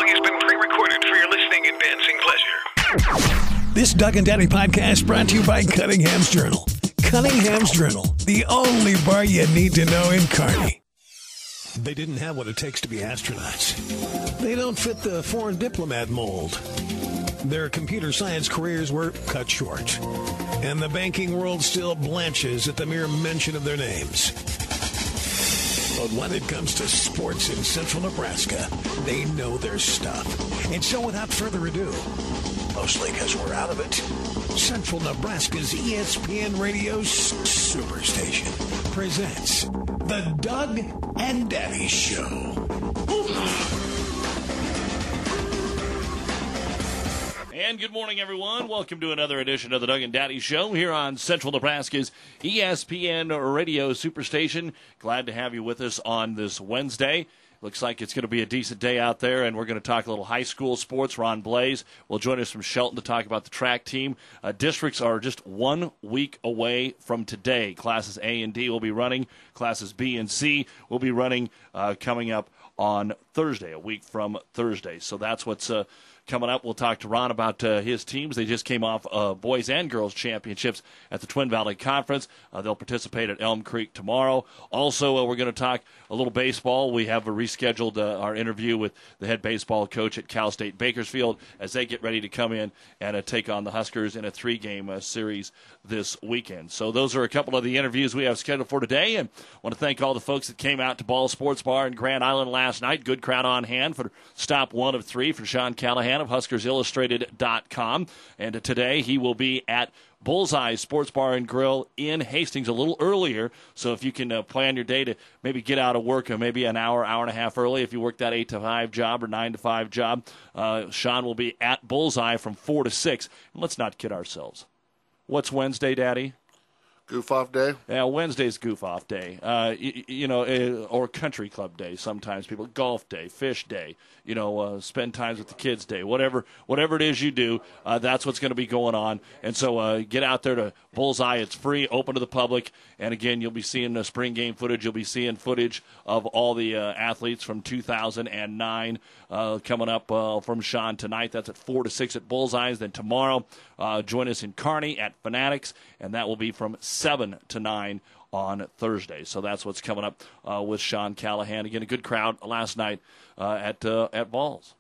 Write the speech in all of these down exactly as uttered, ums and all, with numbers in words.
following has been pre-recorded for your listening and dancing pleasure. This Doug and Daddy podcast brought to you by Cunningham's Journal. Cunningham's Journal, the only bar you need to know in Kearney. They didn't have what it takes to be astronauts. They don't fit the foreign diplomat mold. Their computer science careers were cut short. And the banking world still blanches at the mere mention of their names. But when it comes to sports in central Nebraska, they know their stuff. And so without further ado, mostly because we're out of it, Central Nebraska's E S P N Radio Superstation presents The Doug and Daddy Show. And good morning, everyone. Welcome to another edition of the Doug and Daddy Show here on Central Nebraska's E S P N Radio Superstation. Glad to have you with us on this Wednesday. Looks like it's going to be a decent day out there, and we're going to talk a little high school sports. Ron Blaze will join us from Shelton to talk about the track team. Uh, districts are just one week away from today. Classes A and D will be running. Classes B and C will be running uh, coming up on Thursday, a week from Thursday. So that's what's uh, coming up. We'll talk to Ron about uh, his teams. They just came off uh, boys and girls championships at the Twin Valley Conference. Uh, they'll participate at Elm Creek tomorrow. Also, uh, we're going to talk a little baseball. We have rescheduled uh, our interview with the head baseball coach at Cal State Bakersfield as they get ready to come in and uh, take on the Huskers in a three-game uh, series this weekend. So those are a couple of the interviews we have scheduled for today, and I want to thank all the folks that came out to Ball Sports Bar in Grand Island last night. Good crowd on hand for stop one of three for Sean Callahan of Huskers Illustrated dot com. And today he will be at Bullseye Sports Bar and Grill in Hastings a little earlier. So if you can uh, plan your day to maybe get out of work uh, maybe an hour, hour and a half early, if you work that eight to five job or nine to five job, uh, Sean will be at Bullseye from four to six. And let's not kid ourselves. What's Wednesday, Daddy? Goof off day? Yeah, Wednesday's goof off day. Uh, you, you know, uh, or country club day. Sometimes people golf day, fish day. You know, uh, spend times with the kids day. Whatever, whatever it is you do, uh, that's what's going to be going on. And so, uh, get out there to Bullseye. It's free, open to the public. And again, you'll be seeing the spring game footage. You'll be seeing footage of all the uh, athletes from two thousand nine uh, coming up uh, from Sean tonight. That's at four to six at Bullseyes. Then tomorrow, uh, join us in Kearney at Fanatics, and that will be from seven to nine on Thursday. So that's what's coming up uh, with Sean Callahan. Again, a good crowd last night uh, at uh, at Balls.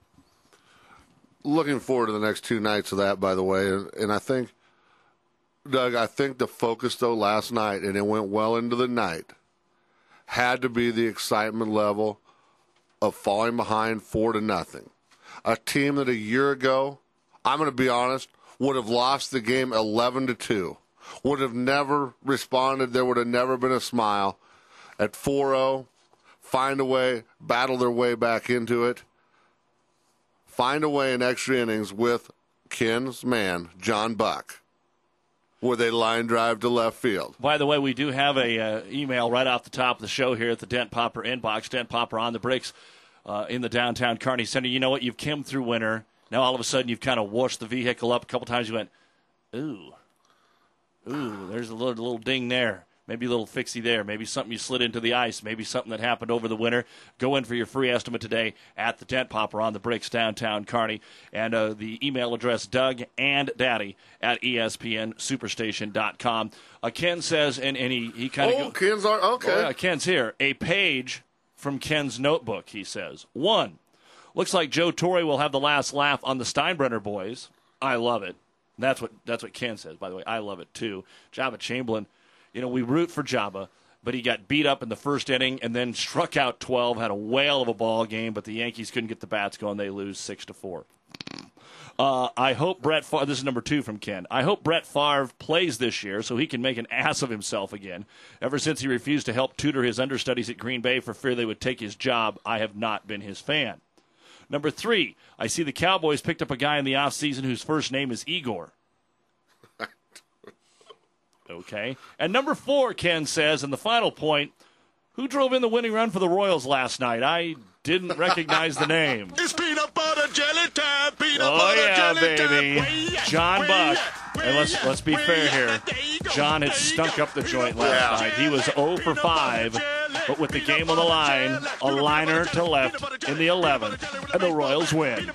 Looking forward to the next two nights of that, by the way. And I think, Doug, I think the focus, though, last night, and it went well into the night, had to be the excitement level of falling behind four to nothing. A team that a year ago, I'm going to be honest, would have lost the game eleven to two. Would have never responded. There would have never been a smile. At four oh, find a way, battle their way back into it. Find a way in extra innings with Ken's man, John Buck, with a line drive to left field. By the way, we do have a uh, email right off the top of the show here at the Dent Popper inbox. Dent Popper on the bricks uh, in the downtown Kearney Center. You know what? You've come through winter. Now all of a sudden you've kind of washed the vehicle up a couple times. You went, ooh. Ooh, there's a little, little ding there. Maybe a little fixie there. Maybe something you slid into the ice. Maybe something that happened over the winter. Go in for your free estimate today at the Dent Popper on the bricks, downtown Kearney. And uh, the email address, Doug and Daddy at E S P N superstation dot com. Uh, Ken says, and, and he, he kind of Oh, go- Ken's are, okay. Oh, yeah, Ken's here. A page from Ken's notebook, he says. One, looks like Joe Torre will have the last laugh on the Steinbrenner boys. I love it. That's what that's what Ken says, by the way. I love it, too. Jabba Chamberlain, you know, we root for Jabba, but he got beat up in the first inning and then struck out twelve, had a whale of a ball game, but the Yankees couldn't get the bats going. They lose six to four. Uh, I hope Brett Favre, this is number two from Ken, I hope Brett Favre plays this year so he can make an ass of himself again. Ever since he refused to help tutor his understudies at Green Bay for fear they would take his job, I have not been his fan. Number three, I see the Cowboys picked up a guy in the offseason whose first name is Igor. Okay. And number four, Ken says, and the final point, who drove in the winning run for the Royals last night? I didn't recognize the name. It's peanut butter jelly time, peanut Oh, butter yeah, jelly baby. time. John Buck. And let's let's be fair here. John had stunk up the joint last night. He was oh for five But with the game on the line, a liner to left in the eleventh, and the Royals win.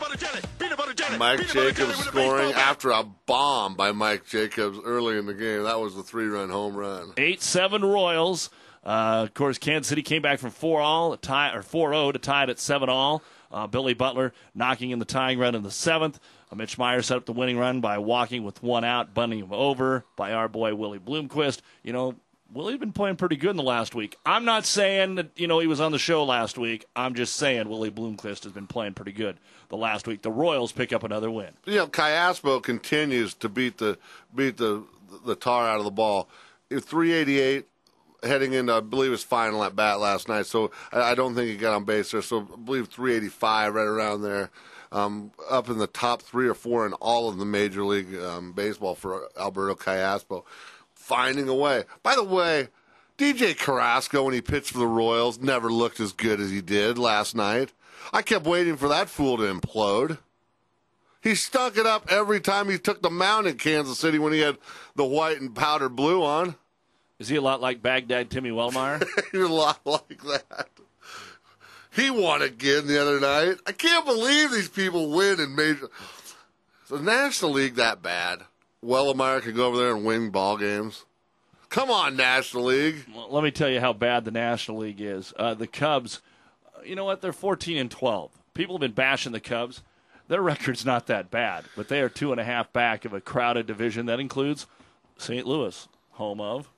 Mike Jacobs scoring after a bomb by Mike Jacobs early in the game. That was the three-run home run. eight seven Royals. Uh, of course, Kansas City came back from four all, tie, or four oh to tie it at seven all. Uh, Billy Butler knocking in the tying run in the seventh. Uh, Mitch Meyer set up the winning run by walking with one out, bunting him over by our boy Willie Bloomquist. You know, Willie's been playing pretty good in the last week. I'm not saying that, you know, he was on the show last week. I'm just saying Willie Bloomquist has been playing pretty good the last week. The Royals pick up another win. You know, Cayaspo continues to beat the beat the the tar out of the ball. three eighty-eight heading into, I believe, his final at bat last night. So I don't think he got on base there. So I believe three eighty-five, right around there. Um, up in the top three or four in all of the Major League um, Baseball for Alberto Cayaspo. Finding a way. By the way, D J Carrasco, when he pitched for the Royals, never looked as good as he did last night. I kept waiting for that fool to implode. He stunk it up every time he took the mound in Kansas City when he had the white and powdered blue on. Is he a lot like Baghdad Timmy Wellmeyer? He's a lot like that. He won again the other night. I can't believe these people win in major. Is the National League that bad? Wellmeyer could go over there and win ball games. Come on, National League. Well, let me tell you how bad the National League is. Uh, the Cubs, uh, you know what? They're fourteen and twelve. People have been bashing the Cubs. Their record's not that bad, but they are two and a half back of a crowded division that includes Saint Louis, home of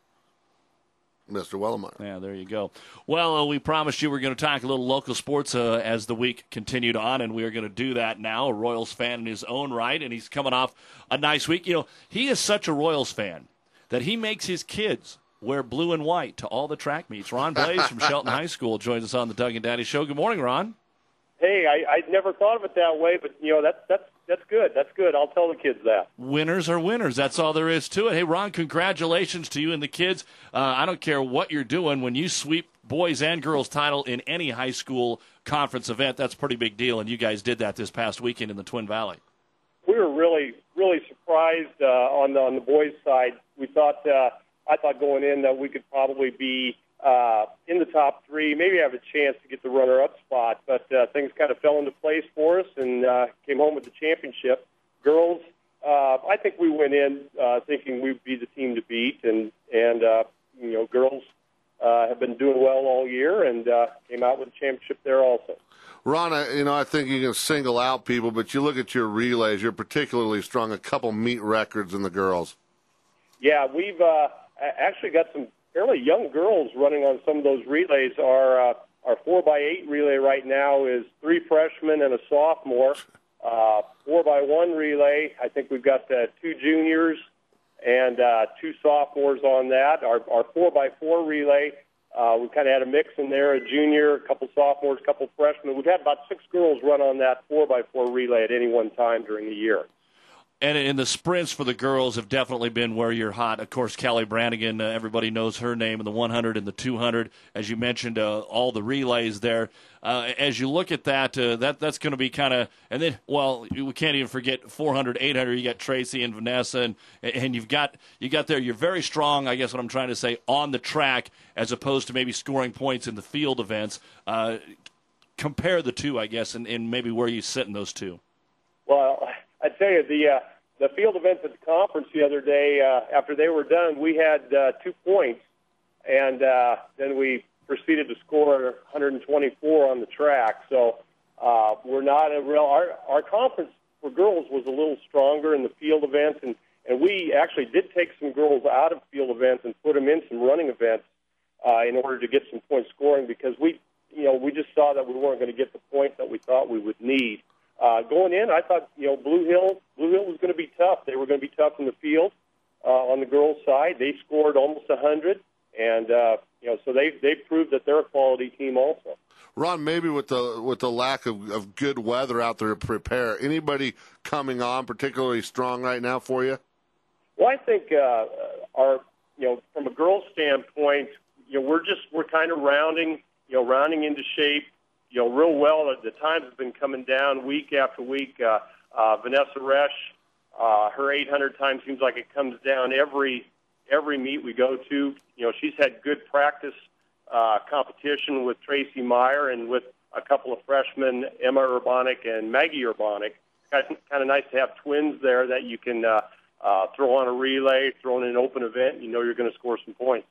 Mister Wellmeyer. Yeah, there you go. Well, uh, we promised you we are going to talk a little local sports uh, as the week continued on, and we are going to do that now. A Royals fan in his own right, and he's coming off a nice week. You know, he is such a Royals fan that he makes his kids wear blue and white to all the track meets. Ron Blaze from Shelton High School joins us on the Doug and Daddy Show. Good morning, Ron. Hey, I, I never thought of it that way, but, you know, that's that's that's good. That's good. I'll tell the kids that. Winners are winners. That's all there is to it. Hey, Ron, congratulations to you and the kids. Uh, I don't care what you're doing. When you sweep boys and girls title in any high school conference event, that's a pretty big deal, and you guys did that this past weekend in the Twin Valley. We were really, really surprised uh, on, the, on the boys' side. We thought, uh, I thought going in that we could probably be uh, in the top three, maybe have a chance to get the runner-up spot, but uh, things kind of fell into place for us and uh, came home with the championship. Girls, uh, I think we went in uh, thinking we'd be the team to beat, and, and uh, you know, girls uh, have been doing well all year and uh, came out with a championship there also. Ron, I, you know, I think you can single out people, but you look at your relays, you're particularly strong, a couple meet records in the girls. Yeah, we've uh, actually got some fairly young girls running on some of those relays. Our uh, our four by eight relay right now is three freshmen and a sophomore. Uh, four by one relay, I think we've got uh, two juniors and uh, two sophomores on that. Our our four by four relay, uh, we kind of had a mix in there, a junior, a couple sophomores, a couple freshmen. We've had about six girls run on that four by four relay at any one time during the year. And in the sprints for the girls have definitely been where you're hot. Of course, Kelly Brannigan, uh, everybody knows her name in the one hundred and the two hundred. As you mentioned, uh, all the relays there. Uh, as you look at that, uh, that that's going to be kind of – and then, well, we can't even forget four hundred, eight hundred. You got Tracy and Vanessa, and and you've got you got there. You're very strong, I guess what I'm trying to say, on the track as opposed to maybe scoring points in the field events. Uh, compare the two, I guess, and, and maybe where you sit in those two. Well, I tell you, the uh, the field events at the conference the other day, uh, after they were done, we had uh, two points, and uh, then we proceeded to score one hundred twenty-four on the track. So uh, we're not a real. Our our conference for girls was a little stronger in the field events, and and we actually did take some girls out of field events and put them in some running events uh, in order to get some point scoring because we, you know, we just saw that we weren't going to get the points that we thought we would need. Uh, going in, I thought, you know, Blue Hill, Blue Hill was going to be tough. They were going to be tough in the field uh, on the girls' side. They scored almost one hundred, and, uh, you know, so they they proved that they're a quality team also. Ron, maybe with the with the lack of, of good weather out there to prepare, anybody coming on particularly strong right now for you? Well, I think uh, our, you know, from a girls' standpoint, you know, we're just, we're kind of rounding, you know, rounding into shape. You know, real well. The times have been coming down week after week. Uh, uh, Vanessa Resch, uh, her eight hundred time seems like it comes down every every meet we go to. You know, she's had good practice uh, competition with Tracy Meyer and with a couple of freshmen, Emma Urbanic and Maggie Urbanic. Kind of nice to have twins there that you can uh, uh, throw on a relay, throw in an open event, and you know you're going to score some points.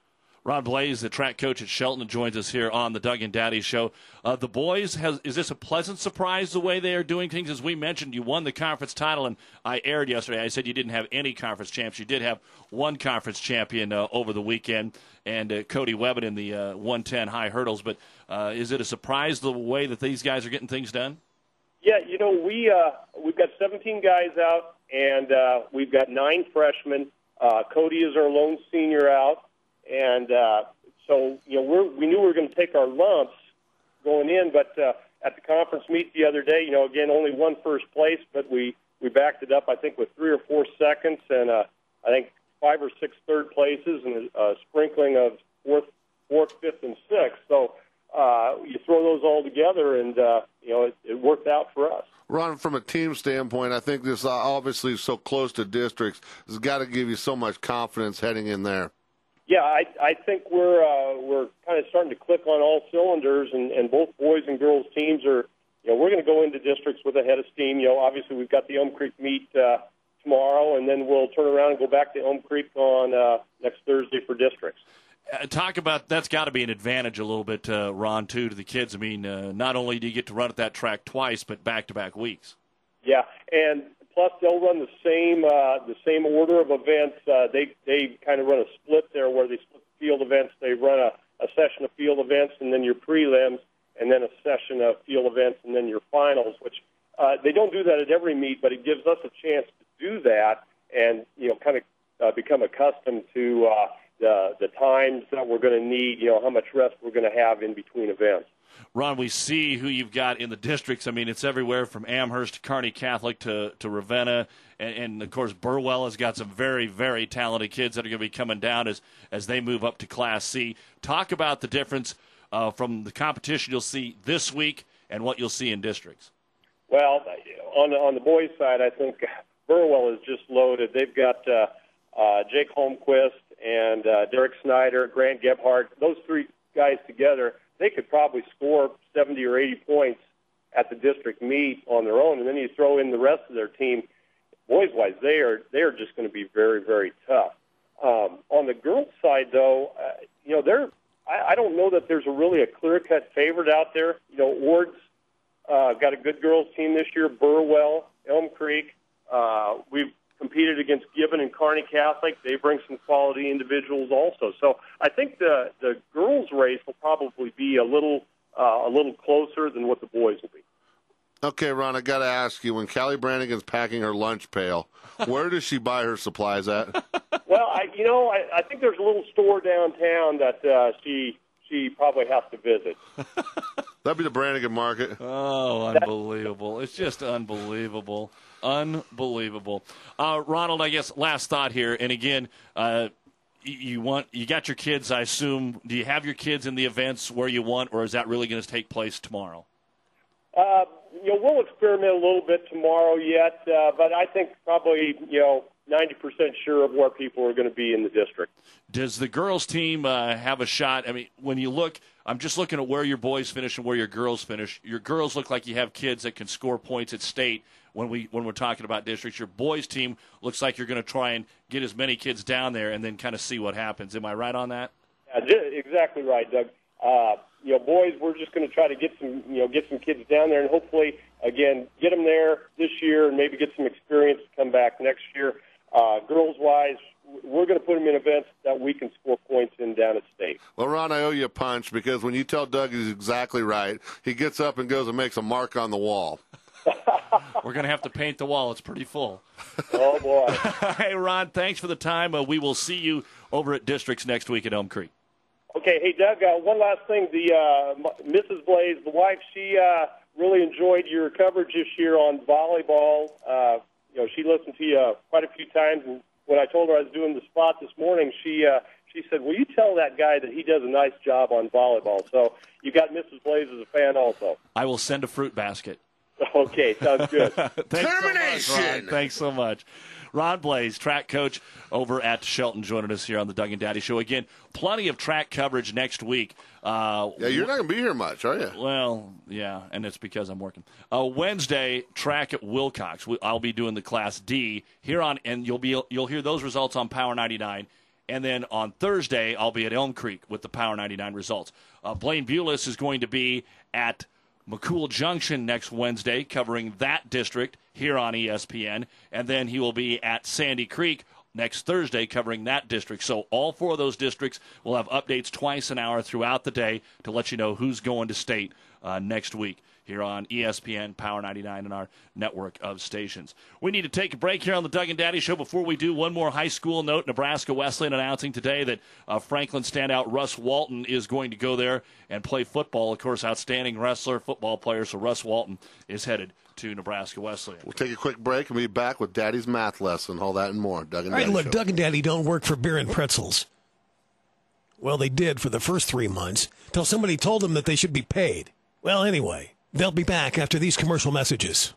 Ron Blaze, the track coach at Shelton, joins us here on the Doug and Daddy Show. Uh, the boys, has, is this a pleasant surprise the way they are doing things? As we mentioned, you won the conference title, and I aired yesterday. I said you didn't have any conference champs. You did have one conference champion uh, over the weekend, and uh, Cody Webbin in the uh, one ten high hurdles. But uh, is it a surprise the way that these guys are getting things done? Yeah, you know, we, uh, we've got seventeen guys out, and uh, we've got nine freshmen. Uh, Cody is our lone senior out. And uh, so, you know, we're, we knew we were going to take our lumps going in, but uh, at the conference meet the other day, you know, again, only one first place, but we, we backed it up, I think, with three or four seconds and uh, I think five or six third places and a sprinkling of fourth, fourth, fifth, and sixth. So uh, you throw those all together, and, uh, you know, it, it worked out for us. Ron, from a team standpoint, I think this obviously so close to districts has got to give you so much confidence heading in there. Yeah, I, I think we're uh, we're kind of starting to click on all cylinders, and, and both boys and girls teams are, you know, we're going to go into districts with a head of steam. You know, obviously we've got the Elm Creek meet uh, tomorrow, and then we'll turn around and go back to Elm Creek on uh, next Thursday for districts. Uh, talk about that's got to be an advantage a little bit, uh, Ron, too, to the kids. I mean, uh, not only do you get to run at that track twice, but back-to-back weeks. Yeah, and plus they'll run the same uh, the same order of events. Uh, they they kind of run a split there where they split the field events. They run a, a session of field events and then your prelims, and then a session of field events and then your finals. Which uh, they don't do that at every meet, but it gives us a chance to do that and you know kind of uh, become accustomed to uh, the the times that we're going to need. You know how much rest we're going to have in between events. Ron, we see who you've got in the districts. I mean, it's everywhere from Amherst to Kearney Catholic to, to Ravenna. And, and, of course, Burwell has got some very, very talented kids that are going to be coming down as, as they move up to Class C. Talk about the difference uh, from the competition you'll see this week and what you'll see in districts. Well, on the, on the boys' side, I think Burwell is just loaded. They've got uh, uh, Jake Holmquist and uh, Derek Snyder, Grant Gebhardt. Those three guys together, they could probably score seventy or eighty points at the district meet on their own, and then you throw in the rest of their team. Boys-wise, they are they are just going to be very, very tough. Um, on the girls' side, though, uh, you know, they're I, I don't know that there's a really a clear-cut favorite out there. You know, Ord's uh, got a good girls' team this year. Burwell, Elm Creek. Uh, we've competed against Gibbon and Kearney Catholic. They bring some quality individuals also. So I think the the girls' race will probably be a little uh, a little closer than what the boys will be. Okay, Ron, I got to ask you, when Callie Brannigan's packing her lunch pail, where does she buy her supplies at? Well, I, you know, I, I think there's a little store downtown that uh, she she probably has to visit. That'd be the Brannigan Market. Oh, unbelievable. It's just unbelievable. Unbelievable. Uh, Ronald, I guess last thought here, and again, uh, you want you got your kids, I assume. Do you have your kids in the events where you want, or is that really going to take place tomorrow? Uh, you know, we'll experiment a little bit tomorrow yet, uh, but I think probably, you know, ninety percent sure of where people are going to be in the district. Does the girls' team uh, have a shot? I mean, when you look, I'm just looking at where your boys finish and where your girls finish. Your girls look like you have kids that can score points at state when, we, when we're talking about districts. Your boys' team looks like you're going to try and get as many kids down there and then kind of see what happens. Am I right on that? Yeah, exactly right, Doug. Uh, you know, boys, we're just going to try to get some, you know, get some kids down there and hopefully, again, get them there this year and maybe get some experience to come back next year. Uh, girls-wise, we're going to put them in events that we can score points in down at state. Well, Ron, I owe you a punch because when you tell Doug he's exactly right, he gets up and goes and makes a mark on the wall. We're going to have to paint the wall. It's pretty full. Oh, boy. Hey, Ron, thanks for the time. Uh, we will see you over at Districts next week at Elm Creek. Okay, hey, Doug, uh, one last thing. The uh, Missus Blaze, the wife, she uh, really enjoyed your coverage this year on volleyball. Uh, you know, she listened to you uh, quite a few times, and when I told her I was doing the spot this morning, she uh, she said, will you tell that guy that he does a nice job on volleyball? So you got Missus Blaze as a fan also. I will send a fruit basket. Okay, sounds good. Thanks Termination! So much, Ron. Thanks so much. Ron Blaze, track coach over at Shelton, joining us here on the Doug and Daddy Show. Again, plenty of track coverage next week. Uh, yeah, you're not going to be here much, are you? Well, yeah, and it's because I'm working. Uh, Wednesday, track at Wilcox. I'll be doing the Class D here on, and you'll be you'll hear those results on Power ninety-nine. And then on Thursday, I'll be at Elm Creek with the Power ninety-nine results. Uh, Blaine Bulis is going to be at McCool Junction next Wednesday, covering that district here on E S P N. And then he will be at Sandy Creek next Thursday, covering that district. So all four of those districts will have updates twice an hour throughout the day to let you know who's going to state uh, next week here on E S P N, Power ninety-nine, and our network of stations. We need to take a break here on the Doug and Daddy Show. Before we do, one more high school note. Nebraska Wesleyan announcing today that uh, Franklin standout Russ Walton is going to go there and play football. Of course, outstanding wrestler, football player, so Russ Walton is headed to Nebraska Wesleyan. We'll take a quick break and be back with Daddy's math lesson, all that and more. Doug and all right, Daddy look, Show. Doug and Daddy don't work for beer and pretzels. Well, they did for the first three months, till somebody told them that they should be paid. Well, anyway, they'll be back after these commercial messages.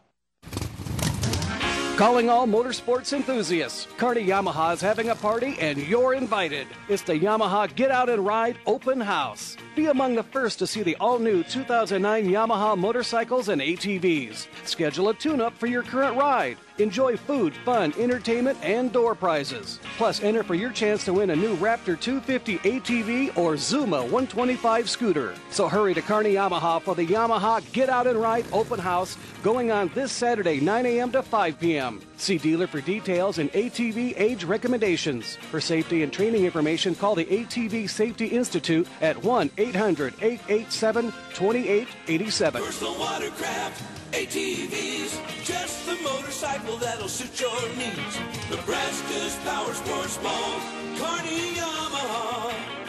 Calling all motorsports enthusiasts. Kearney Yamaha is having a party and you're invited. It's the Yamaha Get Out and Ride Open House. Be among the first to see the all-new two thousand nine Yamaha motorcycles and A T Vs. Schedule a tune-up for your current ride. Enjoy food, fun, entertainment, and door prizes. Plus, enter for your chance to win a new Raptor two fifty A T V or Zuma one twenty-five scooter. So hurry to Kearney Yamaha for the Yamaha Get Out and Ride Open House going on this Saturday, nine a.m. to five p.m. See dealer for details and A T V age recommendations. For safety and training information, call the A T V Safety Institute at one eight hundred eight eight seven two eight eight seven. Personal watercraft, A T Vs, just the motorcycle that'll suit your needs. Nebraska's Power Sports Mall, Kearney Yamaha.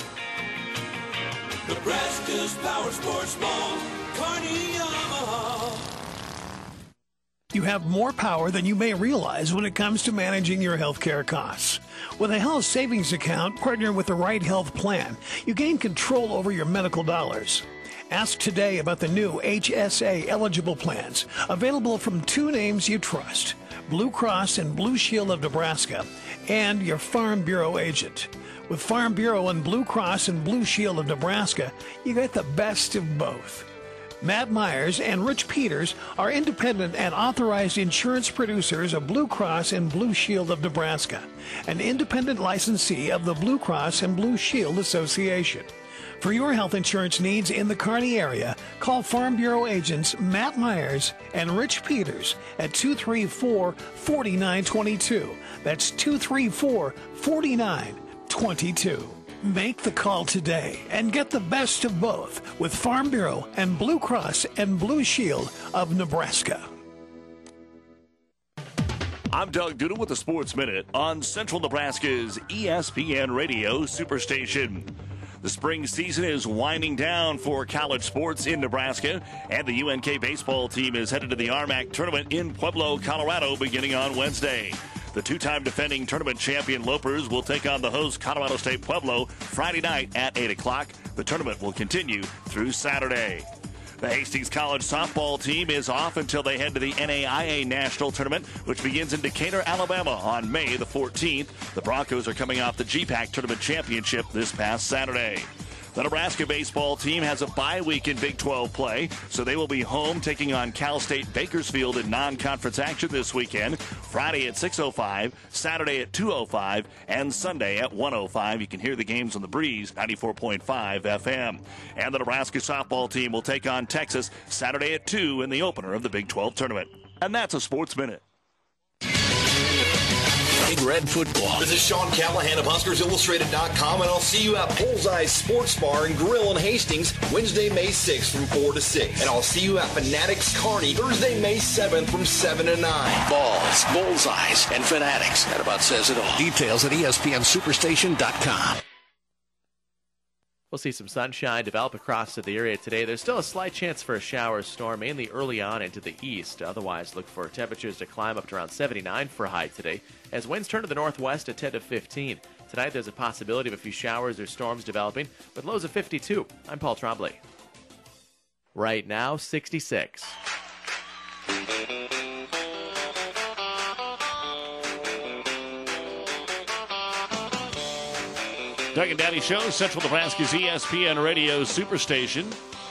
Nebraska's Power Sports Mall, Kearney Yamaha. You have more power than you may realize when it comes to managing your health care costs. With a health savings account partnered with the right health plan, you gain control over your medical dollars. Ask today about the new H S A eligible plans, available from two names you trust, Blue Cross and Blue Shield of Nebraska, and your Farm Bureau agent. With Farm Bureau and Blue Cross and Blue Shield of Nebraska, you get the best of both. Matt Myers and Rich Peters are independent and authorized insurance producers of Blue Cross and Blue Shield of Nebraska, an independent licensee of the Blue Cross and Blue Shield Association. For your health insurance needs in the Kearney area, call Farm Bureau agents Matt Myers and Rich Peters at two three four, four nine two two. That's two three four, four nine two two. Make the call today and get the best of both with Farm Bureau and Blue Cross and Blue Shield of Nebraska. I'm Doug Duda with the Sports Minute on Central Nebraska's E S P N Radio Superstation. The spring season is winding down for college sports in Nebraska, and the U N K baseball team is headed to the R M A C tournament in Pueblo, Colorado, beginning on Wednesday. The two-time defending tournament champion Lopers will take on the host Colorado State Pueblo Friday night at eight o'clock. The tournament will continue through Saturday. The Hastings College softball team is off until they head to the N A I A National Tournament, which begins in Decatur, Alabama on May the fourteenth. The Broncos are coming off the G PAC Tournament Championship this past Saturday. The Nebraska baseball team has a bye week in Big twelve play, so they will be home taking on Cal State Bakersfield in non-conference action this weekend. Friday at six oh five, Saturday at two oh five, and Sunday at one oh five. You can hear the games on the Breeze, ninety-four point five F M. And the Nebraska softball team will take on Texas Saturday at two in the opener of the Big twelve tournament. And that's a Sports Minute. Big Red Football. This is Sean Callahan of Huskers Illustrated dot com, and I'll see you at Bullseye Sports Bar and Grill in Hastings Wednesday, May sixth from four to six. And I'll see you at Fanatics Kearney Thursday, May seventh from seven to nine. Balls, bullseyes, and Fanatics. That about says it all. Details at E S P N Superstation dot com. We'll see some sunshine develop across to the area today. There's still a slight chance for a shower or storm, mainly early on into the east. Otherwise, look for temperatures to climb up to around seventy-nine for a high today, as winds turn to the northwest at ten to fifteen. Tonight, there's a possibility of a few showers or storms developing, with lows of fifty-two. I'm Paul Trombley. Right now, sixty-six. Doug and Daddy Show, Central Nebraska's E S P N Radio Superstation.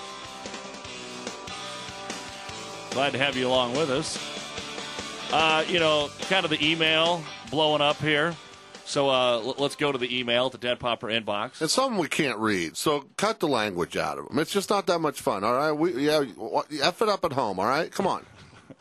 Glad to have you along with us. Uh, you know, kind of the email blowing up here. So uh, l- let's go to the email, the Dead Popper inbox. It's something we can't read, so cut the language out of them. It's just not that much fun, all right? We, yeah, F it up at home, all right? Come on.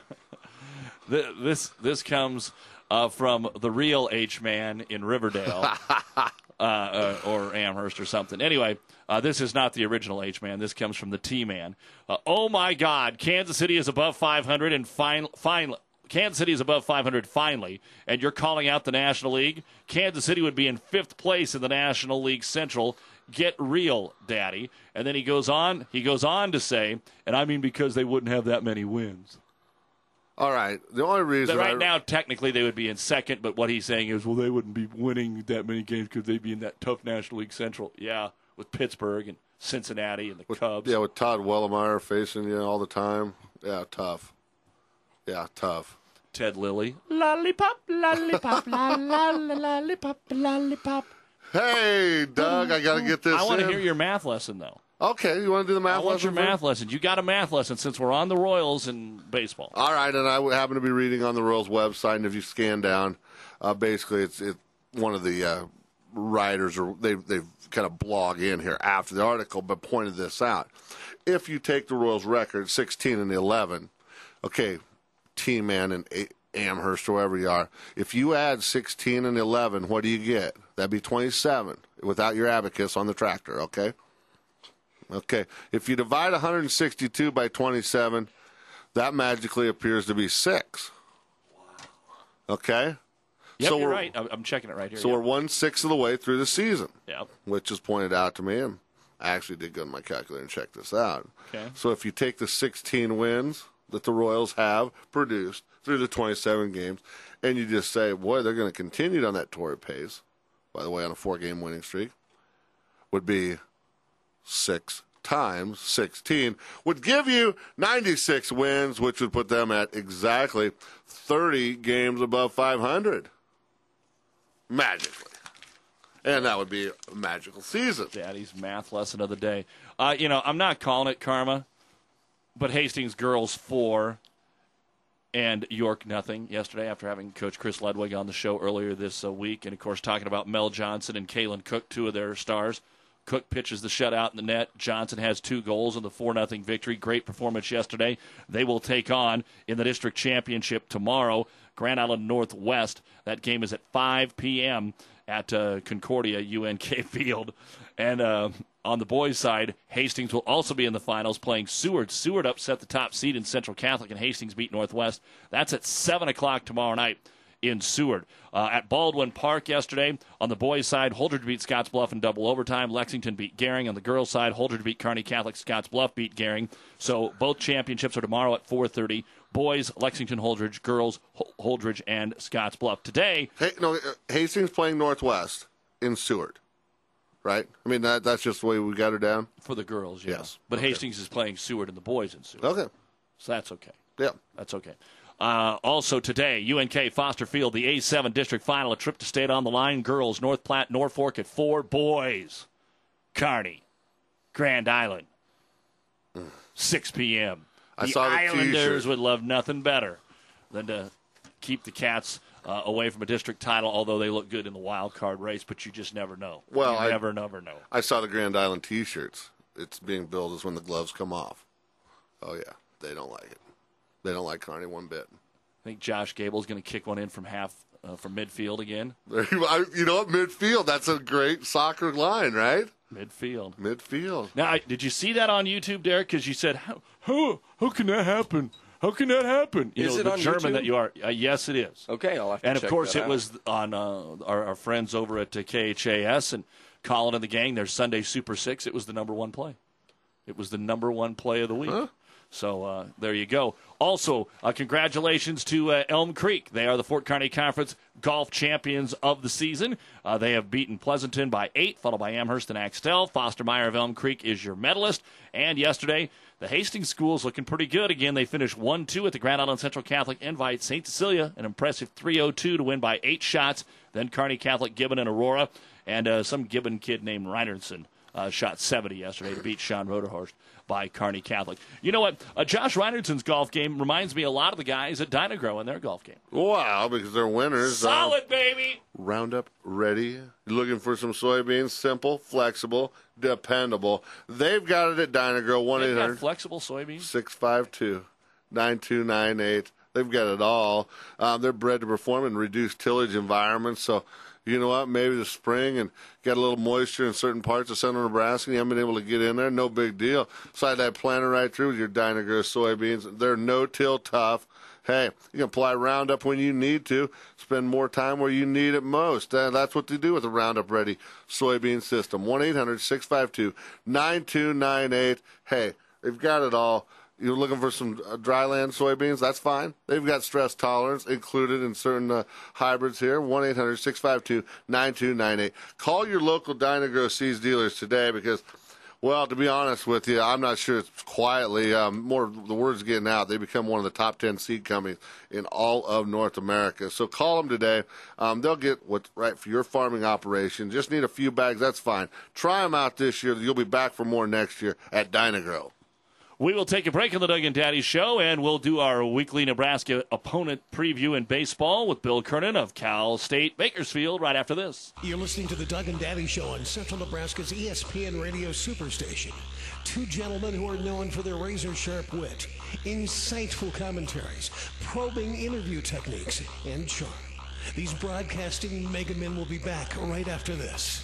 This this comes uh, from the real H-Man in Riverdale uh, uh, or Amherst or something. Anyway, uh, this is not the original H-Man. This comes from the T-Man. Uh, oh, my God. Kansas City is above five hundred and fin- finally. Kansas City is above five hundred finally, and you're calling out the National League? Kansas City would be in fifth place in the National League Central. Get real, Daddy. And then he goes on, he goes on to say, and I mean because they wouldn't have that many wins. All right. The only reason right I... now, technically, they would be in second, but what he's saying is, well, they wouldn't be winning that many games because they'd be in that tough National League Central. Yeah, with Pittsburgh and Cincinnati and the with, Cubs. Yeah, with Todd Wellemeyer facing you all the time. Yeah, tough. Yeah, tough. Ted Lilly. Lollipop, lollipop, la la la lollipop, lollipop. Hey, Doug, I got to get this I want to in. hear your math lesson, though. Okay, you want to do the math lesson? I want your first? math lesson. You got a math lesson since we're on the Royals and baseball. All right, and I happen to be reading on the Royals website, and if you scan down, uh, basically it's it, one of the uh, writers, or they they kind of blog in here after the article, but pointed this out. If you take the Royals record, sixteen and eleven, okay, T-Man and Amherst, or wherever you are, if you add sixteen and eleven, what do you get? That'd be twenty-seven without your abacus on the tractor, okay? Okay, if you divide one hundred sixty-two by twenty-seven, that magically appears to be six. Wow. Okay? Yep, so you're we're, right. I'm, I'm checking it right here. So yep. we're one-sixth of the way through the season, yep. which is pointed out to me, and I actually did go to my calculator and check this out. Okay. So if you take the sixteen wins that the Royals have produced through the twenty-seven games, and you just say, boy, they're going to continue on that torrid pace, by the way, on a four-game winning streak, would be six times sixteen, would give you ninety-six wins, which would put them at exactly thirty games above five hundred. Magically. And that would be a magical season. Daddy's math lesson of the day. Uh, you know, I'm not calling it karma, but Hastings girls four and York nothing yesterday after having Coach Chris Ludwig on the show earlier this uh, week. And, of course, talking about Mel Johnson and Kaylin Cook, two of their stars. Cook pitches the shutout in the net. Johnson has two goals in the four nothing victory. Great performance yesterday. They will take on in the district championship tomorrow, Grand Island Northwest. That game is at five p.m. at uh, Concordia U N K Field. And uh, on the boys' side, Hastings will also be in the finals playing Seward. Seward upset the top seed in Central Catholic, and Hastings beat Northwest. That's at seven o'clock tomorrow night in Seward. Uh, at Baldwin Park yesterday, on the boys' side, Holdridge beat Scottsbluff in double overtime. Lexington beat Gering. On the girls' side, Holdridge beat Kearney Catholic. Scottsbluff beat Gering. So both championships are tomorrow at four thirty. Boys, Lexington, Holdridge. Girls, Holdridge and Scottsbluff. Today, hey, no, Hastings playing Northwest in Seward, right? I mean, that that's just the way we got her down. For the girls, yeah. Yes. But okay. Hastings is playing Seward and the boys in Seward. Okay. So that's okay. Yeah. That's okay. Uh, also today, U N K Foster Field, the A seven district final, a trip to state on the line. Girls, North Platte, Norfolk at four. Boys, Kearney, Grand Island, six p.m. I the saw the Islanders t-shirt. would love nothing better than to keep the Cats uh, away from a district title, although they look good in the wild card race, but you just never know. Well, you I, never, never know. I saw the Grand Island T-shirts. It's being billed as when the gloves come off. Oh, yeah. They don't like it. They don't like Kearney one bit. I think Josh Gable's going to kick one in from half uh, from midfield again. You know what? Midfield. That's a great soccer line, right? Midfield. Midfield. Now, I, did you see that on YouTube, Derek? Because you said, how, how how can that happen? How can that happen? You is know, it the on German YouTube? that you are. Uh, yes, it is. Okay, I'll have to And, check of course, that it out. was on uh, our, our friends over at uh, K H A S and Colin and the gang, their Sunday Super Six. It was the number one play. It was the number one play of the week. Huh? So uh, there you go. Also, uh, congratulations to uh, Elm Creek. They are the Fort Kearney Conference golf champions of the season. Uh, they have beaten Pleasanton by eight, followed by Amherst and Axtell. Foster Meyer of Elm Creek is your medalist. And yesterday, the Hastings schools looking pretty good. Again, they finished one two at the Grand Island Central Catholic Invite. Saint Cecilia, an impressive three oh two to win by eight shots. Then Kearney Catholic, Gibbon, and Aurora. And uh, some Gibbon kid named Reinertson uh, shot seventy yesterday to beat Sean Roderhorst by Kearney Catholic. You know what? Uh, Josh Reinertson's golf game reminds me a lot of the guys at Dynagro in their golf game. Wow, because they're winners. Solid, um, baby! Roundup ready. You're looking for some soybeans? Simple, flexible, dependable. They've got it at Dynagro. one eight hundred flexible soybeans? six five two nine two nine eight. They've got it all. Um, they're bred to perform in reduced tillage environments, so you know what, maybe the spring and get a little moisture in certain parts of central Nebraska, and you haven't been able to get in there, no big deal. Slide that planter right through with your Dynagro soybeans. They're no-till tough. Hey, you can apply Roundup when you need to, spend more time where you need it most. Uh, that's what they do with the Roundup Ready soybean system. one eight hundred six five two nine two nine eight. Hey, they've got it all. You're looking for some uh, dryland soybeans, that's fine. They've got stress tolerance included in certain uh, hybrids here. one eight hundred six five two nine two nine eight. Call your local Dynagro Seeds dealers today because, well, to be honest with you, I'm not sure it's quietly. Um, more the word's getting out. They become one of the top ten seed companies in all of North America. So call them today. Um, they'll get what's right for your farming operation. Just need a few bags, that's fine. Try them out this year. You'll be back for more next year at Dynagro. We will take a break on the Doug and Daddy Show, and we'll do our weekly Nebraska opponent preview in baseball with Bill Kernan of Cal State Bakersfield right after this. You're listening to the Doug and Daddy Show on Central Nebraska's E S P N Radio Superstation. Two gentlemen who are known for their razor-sharp wit, insightful commentaries, probing interview techniques, and charm. These broadcasting mega men will be back right after this.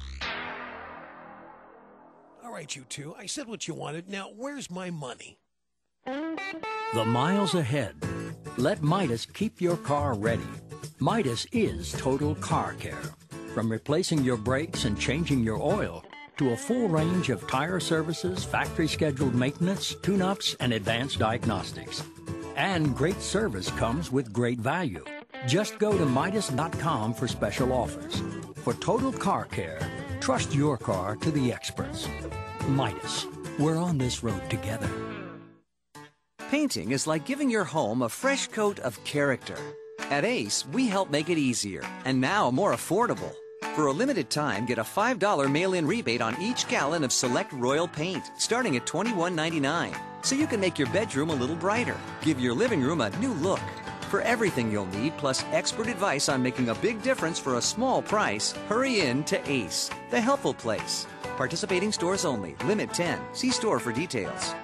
All right, you two, I said what you wanted. Now, where's my money? The miles ahead. Let Midas keep your car ready. Midas is total car care. From replacing your brakes and changing your oil to a full range of tire services, factory-scheduled maintenance, tune-ups, and advanced diagnostics. And great service comes with great value. Just go to Midas dot com for special offers. For total car care, trust your car to the experts. Midas. We're on this road together. Painting is like giving your home a fresh coat of character. At Ace, we help make it easier and now more affordable. For a limited time, get a five dollar mail-in rebate on each gallon of select Royal paint, starting at twenty-one ninety-nine. So you can make your bedroom a little brighter, give your living room a new look. For everything you'll need, plus expert advice on making a big difference for a small price, hurry in to Ace, the helpful place. Participating stores only. Limit ten. See store for details.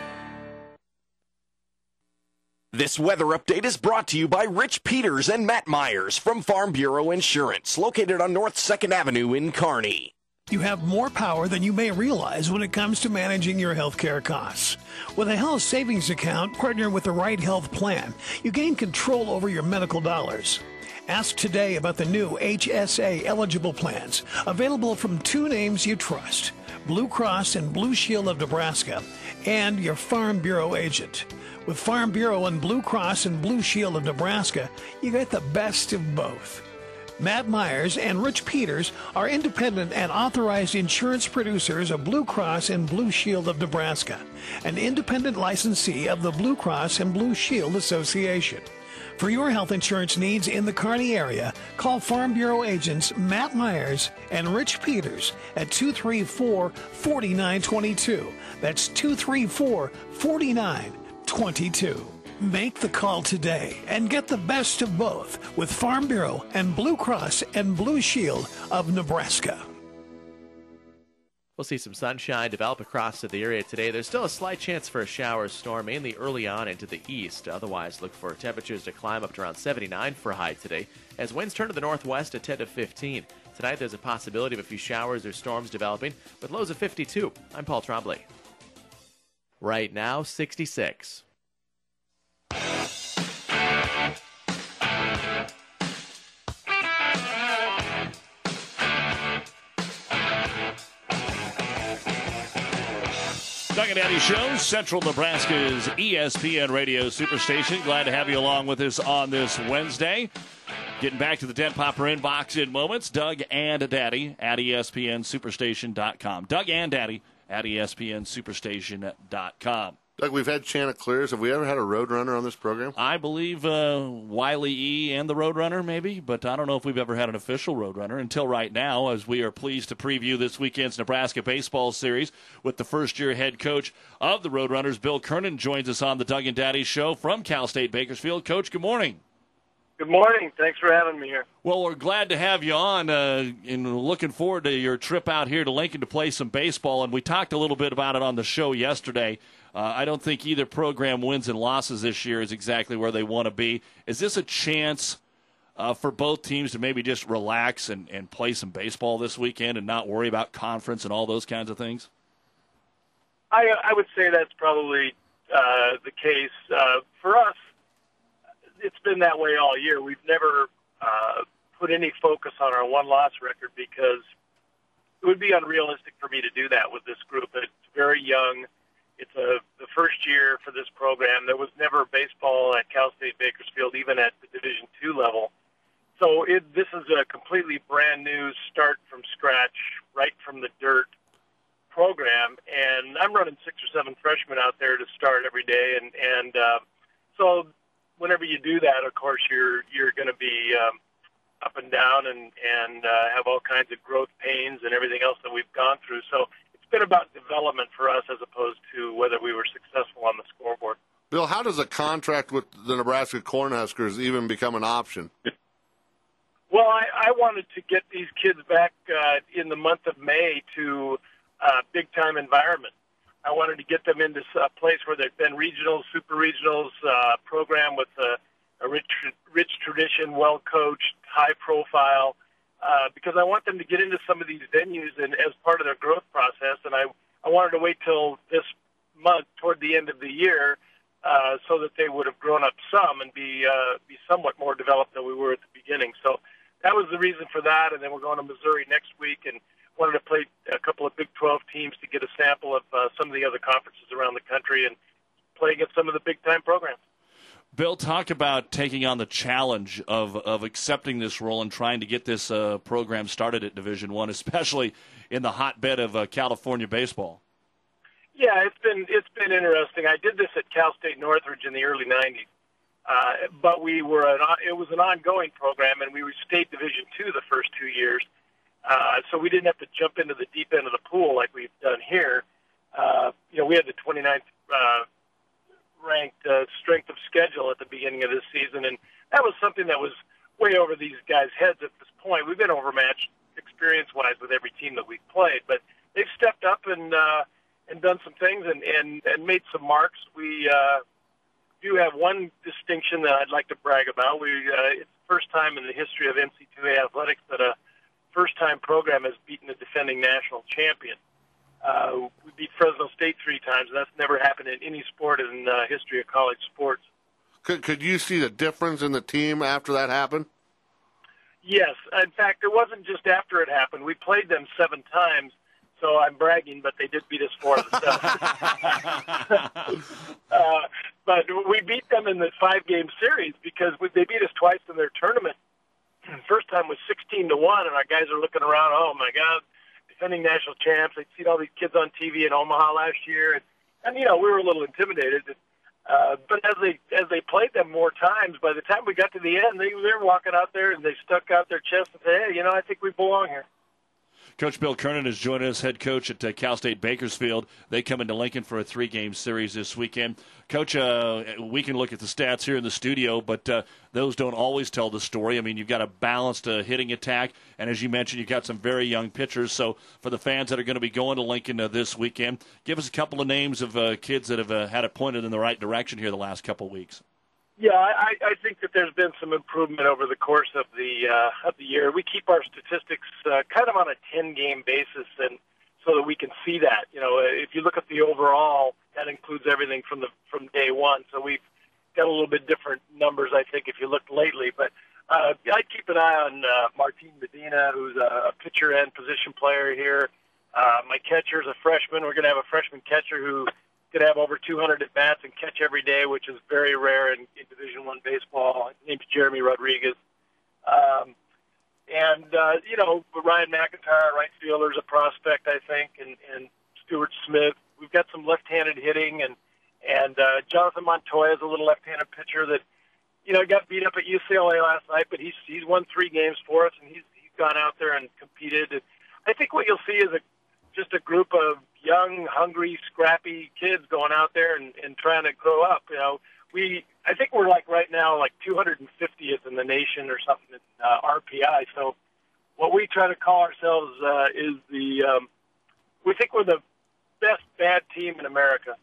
This weather update is brought to you by Rich Peters and Matt Myers from Farm Bureau Insurance, located on North second Avenue in Kearney. You have more power than you may realize when it comes to managing your health care costs. With a health savings account partnered with the right health plan, you gain control over your medical dollars. Ask today about the new H S A-eligible plans, available from two names you trust, Blue Cross and Blue Shield of Nebraska, and your Farm Bureau agent. With Farm Bureau and Blue Cross and Blue Shield of Nebraska, you get the best of both. Matt Myers and Rich Peters are independent and authorized insurance producers of Blue Cross and Blue Shield of Nebraska, an independent licensee of the Blue Cross and Blue Shield Association. For your health insurance needs in the Kearney area, call Farm Bureau agents Matt Myers and Rich Peters at two three four, four nine two two. That's two three four, four nine two two. Make the call today and get the best of both with Farm Bureau and Blue Cross and Blue Shield of Nebraska. We'll see some sunshine develop across the area today. There's still a slight chance for a shower storm, mainly early on into the east. Otherwise, look for temperatures to climb up to around seventy-nine for a high today, as winds turn to the northwest at ten to fifteen. Tonight, there's a possibility of a few showers or storms developing, with lows of fifty-two. I'm Paul Trombley. Right now, sixty-six. Doug and Daddy Show, Central Nebraska's E S P N Radio Superstation. Glad to have you along with us on this Wednesday. Getting back to the Dent Popper inbox in moments. Doug and Daddy at E S P N Superstation dot com. Doug and Daddy at E S P N Superstation dot com. Doug, we've had Chanticleers. Have we ever had a Roadrunner on this program? I believe uh, Wiley E. and the Roadrunner, maybe, but I don't know if we've ever had an official Roadrunner until right now, as we are pleased to preview this weekend's Nebraska Baseball Series with the first-year head coach of the Roadrunners, Bill Kernan, joins us on the Doug and Daddy Show from Cal State Bakersfield. Coach, good morning. Good morning. Thanks for having me here. Well, we're glad to have you on, uh, and looking forward to your trip out here to Lincoln to play some baseball. And we talked a little bit about it on the show yesterday. Uh, I don't think either program wins and losses this year is exactly where they want to be. Is this a chance uh, for both teams to maybe just relax and, and play some baseball this weekend and not worry about conference and all those kinds of things? I, I would say that's probably uh, the case. Uh, for us, it's been that way all year. We've never uh, put any focus on our one-loss record because it would be unrealistic for me to do that with this group. It's very young. It's a, the first year for this program. There was never baseball at Cal State Bakersfield, even at the Division two level. So it, this is a completely brand new start from scratch, right from the dirt program. And I'm running six or seven freshmen out there to start every day. And, and uh, so whenever you do that, of course, you're you're going to be um, up and down and and uh, have all kinds of growth pains and everything else that we've gone through. So it's been about development for us as opposed to whether we were successful on the scoreboard. Bill, how does a contract with the Nebraska Cornhuskers even become an option? Well, I, I wanted to get these kids back uh, in the month of May to uh, big-time environment. I wanted to get them into a place where they've been regionals, super regionals, uh, program with a, a rich, rich tradition, well-coached, high-profile, uh, because I want them to get into some of these venues and as part of their growth process. And I, I wanted to wait till this month, toward the end of the year, uh, so that they would have grown up some and be uh, be somewhat more developed than we were at the beginning. So that was the reason for that. And then we're going to Missouri next week and wanted to play a couple of Big twelve teams to get a sample of uh, some of the other conferences around the country and play against some of the big-time programs. Bill, talk about taking on the challenge of, of accepting this role and trying to get this uh, program started at Division One, especially in the hotbed of uh, California baseball. Yeah, it's been it's been interesting. I did this at Cal State Northridge in the early nineties, uh, but we were an, it was an ongoing program, and we were state Division Two the first two years. Uh, so we didn't have to jump into the deep end of the pool like we've done here. Uh, you know, we had the twenty-ninth uh, ranked uh, strength of schedule at the beginning of this season, and that was something that was way over these guys' heads at this point. We've been overmatched experience-wise with every team that we've played, but they've stepped up and uh, and done some things and, and, and made some marks. We uh, do have one distinction that I'd like to brag about. We uh, it's the first time in the history of N C double A athletics that a first-time program has beaten a defending national champion. Uh, we beat Fresno State three times, and that's never happened in any sport in the uh, history of college sports. Could could you see the difference in the team after that happened? Yes. In fact, it wasn't just after it happened. We played them seven times, so I'm bragging, but they did beat us four of the seven. uh, but we beat them in the five-game series because we, they beat us twice in their tournament. First time was sixteen to one, and our guys are looking around, oh, my God, defending national champs. They'd seen all these kids on T V in Omaha last year. And, and you know, we were a little intimidated. Uh, but as they as they played them more times, by the time we got to the end, they, they were walking out there, and they stuck out their chest and said, hey, you know, I think we belong here. Coach Bill Kernan is joining us, head coach at uh, Cal State Bakersfield. They come into Lincoln for a three-game series this weekend. Coach, uh, we can look at the stats here in the studio, but uh, those don't always tell the story. I mean, you've got a balanced uh, hitting attack, and as you mentioned, you've got some very young pitchers. So for the fans that are going to be going to Lincoln uh, this weekend, give us a couple of names of uh, kids that have uh, had it pointed in the right direction here the last couple of weeks. Yeah, I, I think that there's been some improvement over the course of the uh, of the year. We keep our statistics uh, kind of on a ten-game basis, and so that we can see that. You know, if you look at the overall, that includes everything from the from day one. So we've got a little bit different numbers, I think, if you look lately. But uh, I keep an eye on uh, Martin Medina, who's a pitcher and position player here. Uh, my catcher's a freshman. We're going to have a freshman catcher who could have over two hundred at-bats and catch every day, which is very rare in, in Division One baseball. His name's Jeremy Rodriguez. Um, and, uh, you know, Ryan McIntyre, right fielder, is a prospect, I think, and, and Stuart Smith. We've got some left-handed hitting, and, And uh, Jonathan Montoya is a little left-handed pitcher that, you know, got beat up at U C L A last night, but he's he's won three games for us, and he's he's gone out there and competed. And I think what you'll see is a just a group of young, hungry, scrappy kids going out there and, and trying to grow up. You know, we I think we're like right now like two hundred fiftieth in the nation or something in uh, R P I. So what we try to call ourselves uh, is the um, we think we're the best bad team in America.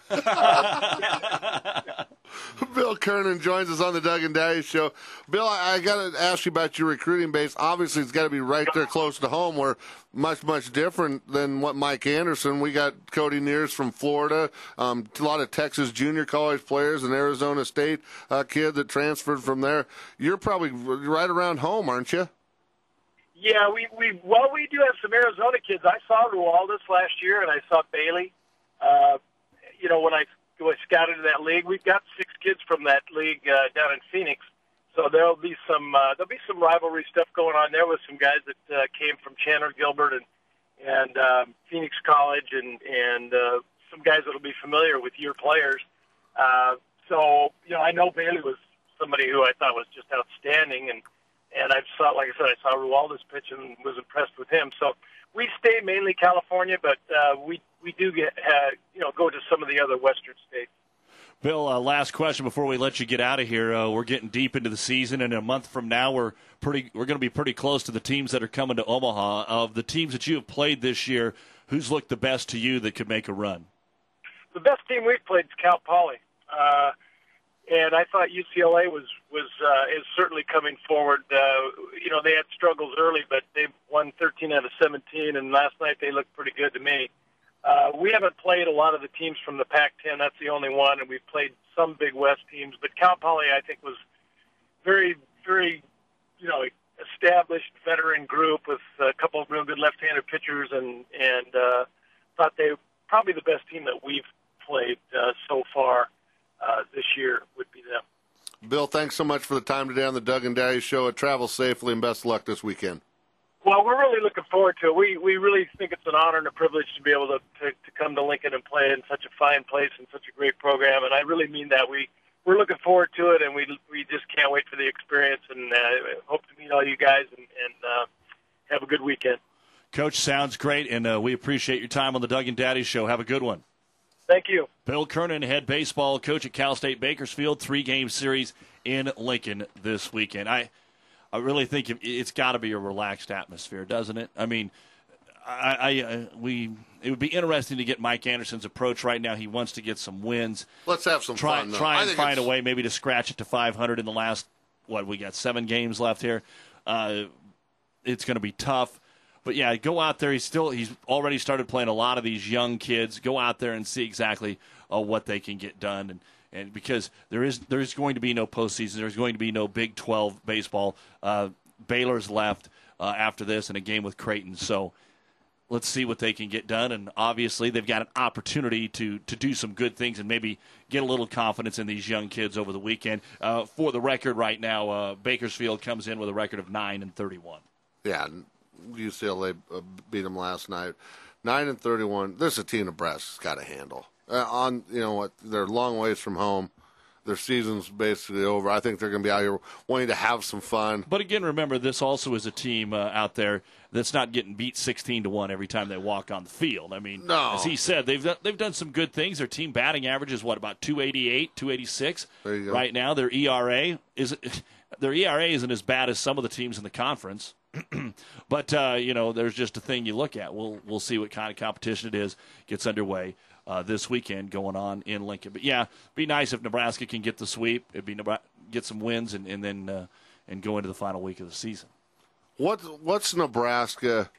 Bill Kernan joins us on the Doug and Daddy Show. Bill, I, I got to ask you about your recruiting base. Obviously, it's got to be right there close to home, where much, much different than what Mike Anderson. We got Cody Neers from Florida, um, a lot of Texas junior college players, an Arizona State uh, kid that transferred from there. You're probably right around home, aren't you? Yeah, we, we well, we do have some Arizona kids. I saw Rualdis last year, and I saw Bailey. Uh, you know, when I, when I scouted in that league, we've got six kids from that league uh, down in Phoenix. So there'll be some uh, there'll be some rivalry stuff going on there with some guys that uh, came from Chandler Gilbert and and uh, Phoenix College, and and uh, some guys that'll be familiar with your players. Uh, so you know, I know Bailey was somebody who I thought was just outstanding, and and I saw, like I said, I saw Rualdis pitch and was impressed with him. So we stay mainly California, but uh, we we do get uh, you know go to some of the other western states. Bill, uh, last question before we let you get out of here. Uh, we're getting deep into the season, and a month from now, we're pretty. We're going to be pretty close to the teams that are coming to Omaha. Of the teams that you have played this year, who's looked the best to you that could make a run? The best team we've played is Cal Poly, uh, and I thought U C L A was was uh, is certainly coming forward. Uh, you know, they had struggles early, but they won thirteen out of seventeen, and last night they looked pretty good to me. Uh, we haven't played a lot of the teams from the Pac ten. That's the only one, and we've played some Big West teams. But Cal Poly, I think, was very, very, you know, established veteran group with a couple of real good left-handed pitchers, and and uh, thought they were probably the best team that we've played uh, so far uh, this year would be them. Bill, thanks so much for the time today on the Doug and Daddy Show. Travel safely and best of luck this weekend. Well, we're really looking forward to it. We we really think it's an honor and a privilege to be able to, to, to come to Lincoln and play in such a fine place and such a great program, and I really mean that. We, we're looking forward to it, and we we just can't wait for the experience, and uh, hope to meet all you guys and, and uh, have a good weekend. Coach, sounds great, and uh, we appreciate your time on the Doug and Daddy Show. Have a good one. Thank you. Bill Kernan, head baseball coach at Cal State Bakersfield, three-game series in Lincoln this weekend. I I really think it's got to be a relaxed atmosphere, doesn't it? I mean, I, I uh, we it would be interesting to get Mike Anderson's approach right now. He wants to get some wins. Let's have some try, fun, though. Try I and think find it's... a way maybe to scratch it to five hundred in the last, what, we got seven games left here. Uh, it's going to be tough. But, yeah, go out there. He's still he's already started playing a lot of these young kids. Go out there and see exactly uh, what they can get done. And And because there is there is going to be no postseason, there's going to be no Big twelve baseball. Uh, Baylor's left uh, after this in a game with Creighton. So let's see what they can get done. And obviously they've got an opportunity to to do some good things and maybe get a little confidence in these young kids over the weekend. Uh, for the record right now, uh, Bakersfield comes in with a record of nine and thirty-one. Yeah, U C L A uh, beat them last night. nine and thirty-one. This is a team Nebraska's got to handle. Uh, on you know what, they're a long ways from home. Their season's basically over. I think they're going to be out here wanting to have some fun. But again, remember, this also is a team uh, out there that's not getting beat sixteen to one every time they walk on the field. I mean, no. As he said, they've done, they've done some good things. Their team batting average is what, about two eighty-eight, two eighty-six there you go. Right now. Their E R A is their E R A isn't as bad as some of the teams in the conference. But uh, you know, there's just a thing you look at. We'll we'll see what kind of competition it is gets underway uh, this weekend going on in Lincoln. But yeah, be nice if Nebraska can get the sweep. It'd be get some wins and and then uh, and go into the final week of the season. What what's Nebraska?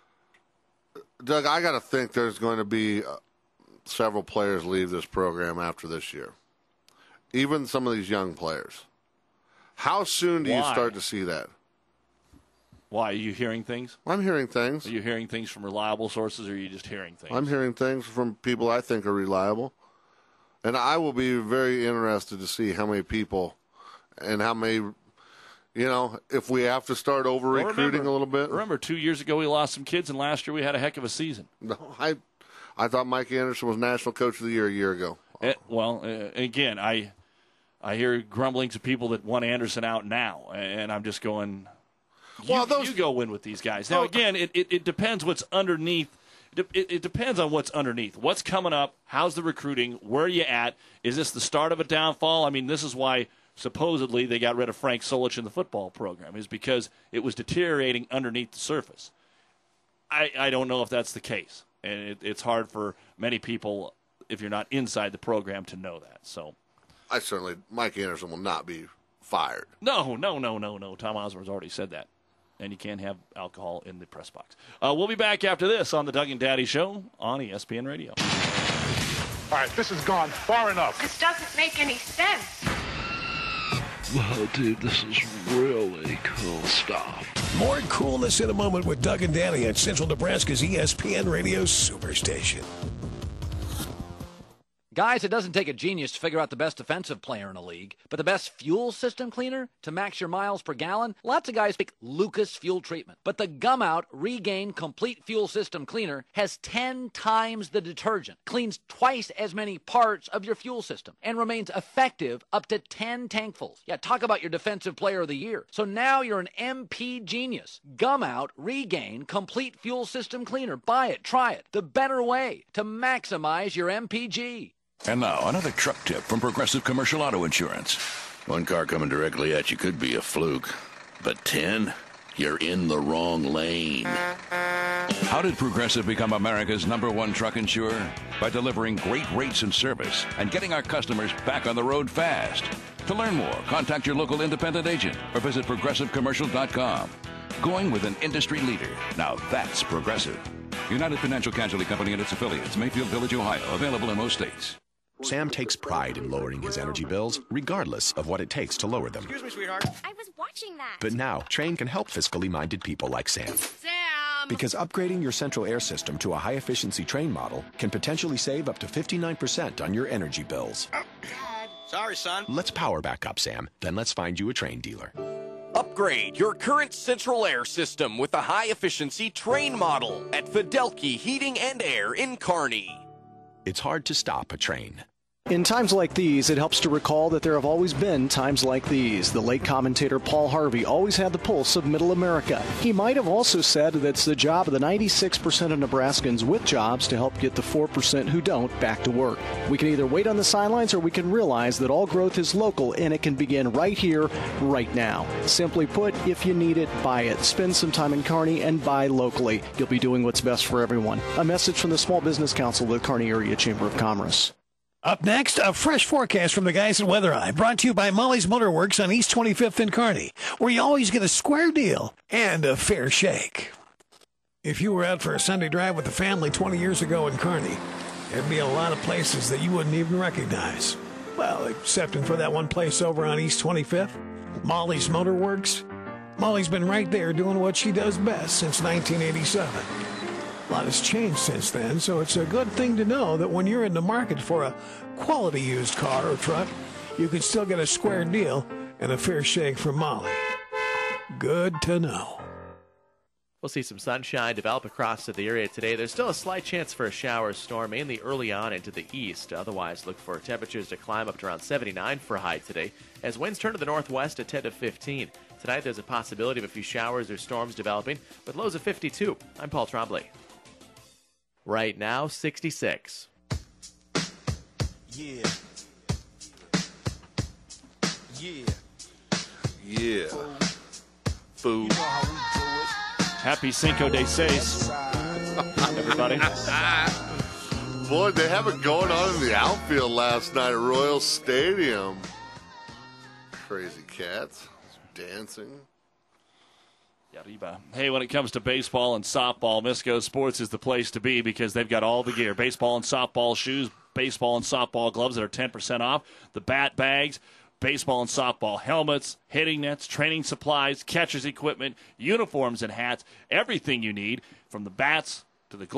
Doug, I got to think there's going to be uh, several players leave this program after this year. Even some of these young players. How soon do Why? you start to see that? Why, are you hearing things? I'm hearing things. Are you hearing things from reliable sources, or are you just hearing things? I'm hearing things from people I think are reliable. And I will be very interested to see how many people and how many, you know, if we have to start over-recruiting well, a little bit. Remember, two years ago we lost some kids, and last year we had a heck of a season. No, I I thought Mike Anderson was National Coach of the Year a year ago. It, well, uh, again, I I hear grumblings of people that want Anderson out now, and I'm just going, you, well, those, you go win with these guys. Now, again, it, it, it depends what's underneath. It, it depends on what's underneath. What's coming up? How's the recruiting? Where are you at? Is this the start of a downfall? I mean, this is why supposedly they got rid of Frank Solich in the football program, is because it was deteriorating underneath the surface. I, I don't know if that's the case, and it, it's hard for many people, if you're not inside the program, to know that. So, I certainly, Mike Anderson will not be fired. No, no, no, no, no. Tom Osborne's already said that. And you can't have alcohol in the press box. Uh, we'll be back after this on the Doug and Daddy Show on E S P N Radio. All right, this has gone far enough. This doesn't make any sense. Whoa, dude, this is really cool stuff. More coolness in a moment with Doug and Daddy at Central Nebraska's E S P N Radio Superstation. Guys, it doesn't take a genius to figure out the best defensive player in a league, but the best fuel system cleaner to max your miles per gallon? Lots of guys pick Lucas Fuel Treatment. But the Gumout Regain Complete Fuel System Cleaner has ten times the detergent, cleans twice as many parts of your fuel system, and remains effective up to ten tankfuls. Yeah, talk about your defensive player of the year. So now you're an M P genius. Gumout Regain Complete Fuel System Cleaner. Buy it, try it. The better way to maximize your M P G. And now, another truck tip from Progressive Commercial Auto Insurance. One car coming directly at you could be a fluke, but ten? You're in the wrong lane. How did Progressive become America's number one truck insurer? By delivering great rates and service and getting our customers back on the road fast. To learn more, contact your local independent agent or visit progressive commercial dot com. Going with an industry leader. Now that's Progressive. United Financial Casualty Company and its affiliates, Mayfield Village, Ohio. Available in most states. Sam takes pride in lowering his energy bills, regardless of what it takes to lower them. Excuse me, sweetheart. I was watching that. But now, Trane can help fiscally minded people like Sam. Sam! Because upgrading your central air system to a high-efficiency Trane model can potentially save up to fifty-nine percent on your energy bills. Dad. Sorry, son. Let's power back up, Sam. Then let's find you a Trane dealer. Upgrade your current central air system with a high-efficiency Trane model at Fidelki Heating and Air in Kearney. It's hard to stop a Trane. In times like these, it helps to recall that there have always been times like these. The late commentator Paul Harvey always had the pulse of Middle America. He might have also said that it's the job of the ninety-six percent of Nebraskans with jobs to help get the four percent who don't back to work. We can either wait on the sidelines or we can realize that all growth is local and it can begin right here, right now. Simply put, if you need it, buy it. Spend some time in Kearney and buy locally. You'll be doing what's best for everyone. A message from the Small Business Council of the Kearney Area Chamber of Commerce. Up next, a fresh forecast from the guys at Weather Eye, brought to you by Molly's Motorworks on East twenty-fifth in Kearney, where you always get a square deal and a fair shake. If you were out for a Sunday drive with the family twenty years ago in Kearney, there'd be a lot of places that you wouldn't even recognize. Well, excepting for that one place over on East twenty-fifth, Molly's Motorworks. Molly's been right there doing what she does best since nineteen eighty-seven. A lot has changed since then, so it's a good thing to know that when you're in the market for a quality used car or truck, you can still get a square deal and a fair shake from Molly. Good to know. We'll see some sunshine develop across the area today. There's still a slight chance for a shower storm, mainly early on into the east. Otherwise, look for temperatures to climb up to around seventy-nine for a high today, as winds turn to the northwest at ten to fifteen. Tonight, there's a possibility of a few showers or storms developing, with lows of fifty-two. I'm Paul Trombley. Right now, sixty-six. Yeah. Yeah. Yeah. Food. Happy Cinco de Seis, everybody. Boy, they have it going on in the outfield last night at Royal Stadium. Crazy cats dancing. Hey, when it comes to baseball and softball, Misco Sports is the place to be because they've got all the gear. Baseball and softball shoes, baseball and softball gloves that are ten percent off, the bat bags, baseball and softball helmets, hitting nets, training supplies, catcher's equipment, uniforms and hats, everything you need from the bats to the gloves,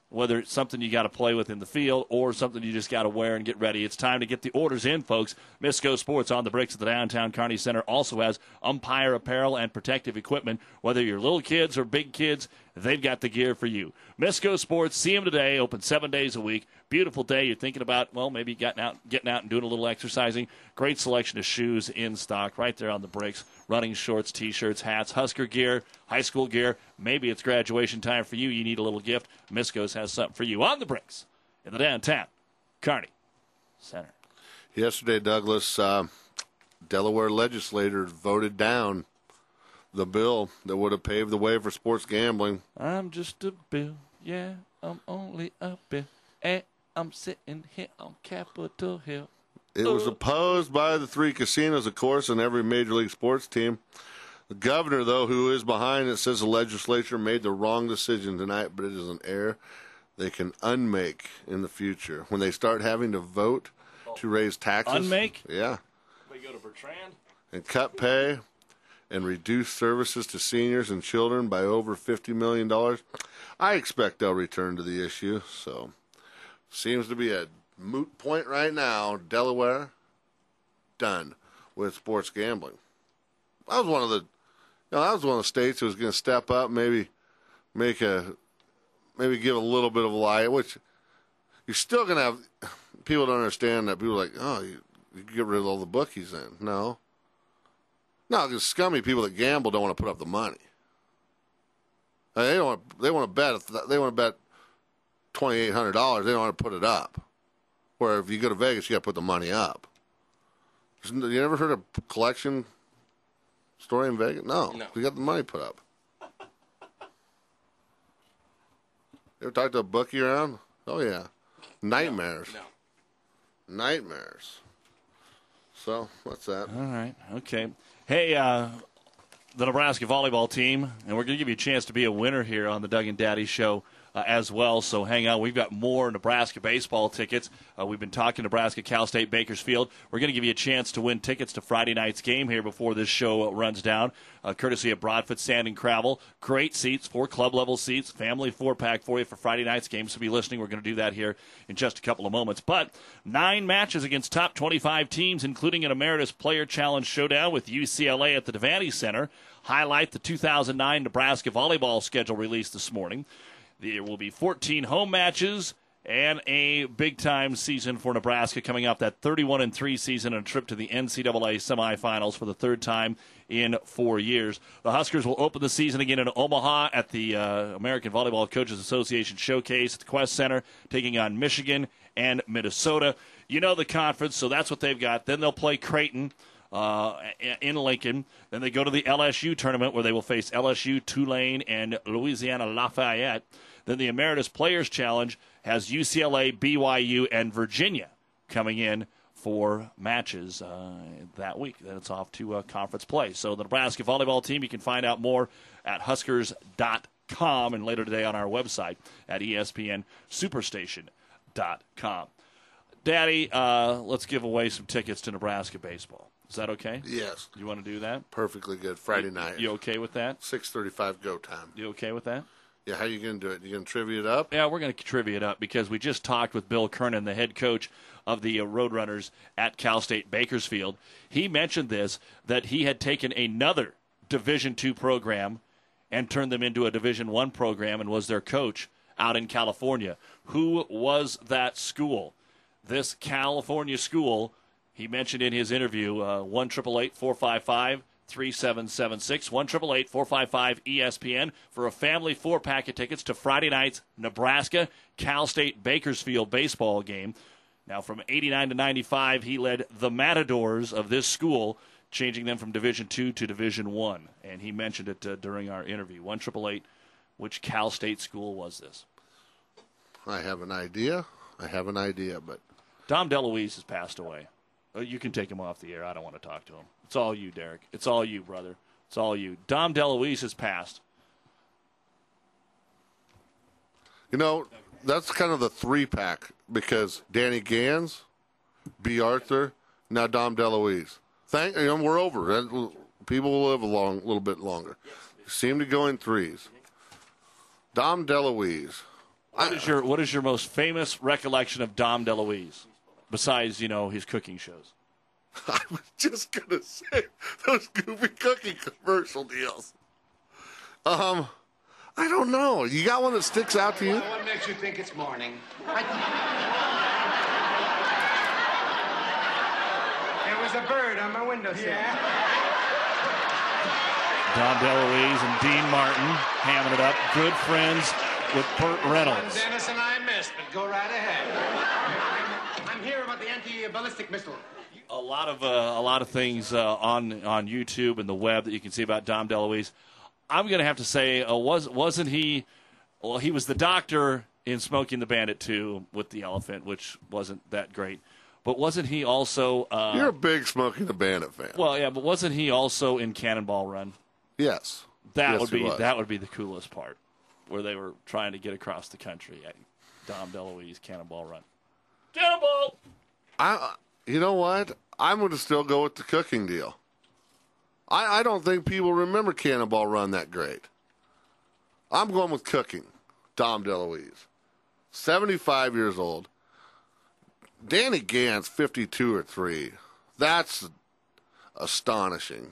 whether it's something you got to play with in the field or something you just got to wear and get ready. It's time to get the orders in, folks. Misco Sports on the bricks at the downtown Kearney Center also has umpire apparel and protective equipment. Whether you're little kids or big kids, they've got the gear for you. Misco Sports, see them today, open seven days a week. Beautiful day. You're thinking about, well, maybe getting out, getting out and doing a little exercising. Great selection of shoes in stock right there on the bricks. Running shorts, T-shirts, hats, Husker gear, high school gear. Maybe it's graduation time for you. You need a little gift. Misco's has something for you on the bricks in the downtown Kearney Center. Yesterday, Douglas, uh, Delaware legislators voted down the bill that would have paved the way for sports gambling. I'm just a bill. Yeah, I'm only a bill. And I'm sitting here on Capitol Hill. It was opposed by the three casinos, of course, and every major league sports team. The governor, though, who is behind it, says the legislature made the wrong decision tonight, but it is an error they can unmake in the future. When they start having to vote to raise taxes. Unmake? Yeah. We go to Bertrand. And cut pay and reduce services to seniors and children by over fifty million dollars. I expect they'll return to the issue, so seems to be a moot point right now. Delaware, done with sports gambling. That was one of the, you know, that was one of the states that was going to step up, maybe make a, maybe give a little bit of a light. Which you're still going to have people don't understand that. People are like, oh, you, you get rid of all the bookies then. No, no, because scummy people that gamble don't want to put up the money. Uh, They don't. Want, they want to bet. They want to bet twenty eight hundred dollars. They don't want to put it up. Where if you go to Vegas, you got to put the money up. You never heard of a collection story in Vegas? No, no. You got the money put up. You ever talked to a bookie around? Oh yeah, nightmares. No. no. Nightmares. So what's that? All right. Okay. Hey. uh The Nebraska volleyball team, and we're going to give you a chance to be a winner here on the Doug and Daddy Show uh, as well. So hang on. We've got more Nebraska baseball tickets. Uh, we've been talking Nebraska, Cal State, Bakersfield. We're going to give you a chance to win tickets to Friday night's game here before this show runs down, uh, courtesy of Broadfoot Sand and Gravel. Great seats, four club-level seats, family four-pack for you for Friday night's game. So be listening. We're going to do that here in just a couple of moments. But nine matches against top twenty-five teams, including an Emeritus Player Challenge showdown with U C L A at the Devaney Center. Highlight the two thousand nine Nebraska volleyball schedule released this morning. There will be fourteen home matches and a big-time season for Nebraska coming off that thirty-one and three season and a trip to the N C double A semifinals for the third time in four years. The Huskers will open the season again in Omaha at the uh, American Volleyball Coaches Association Showcase at the Quest Center, taking on Michigan and Minnesota. You know the conference, so that's what they've got. Then they'll play Creighton Uh, in Lincoln. Then they go to the L S U tournament where they will face L S U, Tulane, and Louisiana Lafayette. Then the Emeritus Players Challenge has U C L A, B Y U, and Virginia coming in for matches uh, that week. Then it's off to uh, conference play. So the Nebraska volleyball team, you can find out more at huskers dot com and later today on our website at E S P N superstation dot com. Daddy, uh, let's give away some tickets to Nebraska baseball. Is that okay? Yes. You want to do that? Perfectly good. Friday you, night. You okay with that? six thirty-five go time. You okay with that? Yeah, how you going to do it? You going to trivia it up? Yeah, we're going to trivia it up because we just talked with Bill Kernan, the head coach of the uh, Roadrunners at Cal State Bakersfield. He mentioned this, that he had taken another Division two program and turned them into a Division one program and was their coach out in California. Who was that school? This California school, he mentioned in his interview, uh, one eight eight eight, four five five, three seven seven six, one eight eight eight, four five five, E S P N for a family four-pack of tickets to Friday night's Nebraska Cal State Bakersfield baseball game. Now, from eighty-nine to ninety-five, he led the Matadors of this school, changing them from Division two to Division one, and he mentioned it uh, during our interview. one eight eight eight, which Cal State school was this? I have an idea. I have an idea, but... Dom DeLuise has passed away. You can take him off the air. I don't want to talk to him. It's all you, Derek. It's all you, brother. It's all you. Dom DeLuise has passed. You know, that's kind of the three-pack because Danny Gans, B. Arthur, now Dom DeLuise. Thank you know, we're over. People will live a long, little bit longer. Seem to go in threes. Dom DeLuise, What is your What is your most famous recollection of Dom DeLuise, besides you know his cooking shows? I was just gonna say those goofy cooking commercial deals. Um, I don't know. You got one that sticks out to you? Well, what makes you think it's morning? I... There was a bird on my windowsill. Yeah. Dom DeLuise and Dean Martin hamming it up. Good friends with Burt Reynolds. Dennis and I missed, but go right ahead. I'm here about the anti-ballistic missile. A lot of uh, a lot of things uh, on on YouTube and the web that you can see about Dom DeLuise. I'm going to have to say, uh, was wasn't he? Well, he was the doctor in Smokey and the Bandit two with the elephant, which wasn't that great. But wasn't he also? Uh, You're a big Smokey and the Bandit fan. Well, yeah, but wasn't he also in Cannonball Run? Yes. That yes, would be was. that would be the coolest part, where they were trying to get across the country. Dom DeLuise, Cannonball Run. Cannonball. I. You know what? I'm going to still go with the cooking deal. I, I don't think people remember Cannonball Run that great. I'm going with cooking. Dom DeLuise. seventy-five years old. Danny Gantz, fifty-two or three. That's astonishing.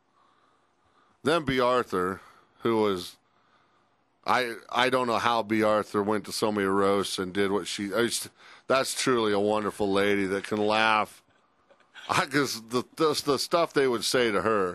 Then B. Arthur, who was... I I don't know how B. Arthur went to so many roasts and did what she... That's truly a wonderful lady that can laugh. Because the, the the stuff they would say to her,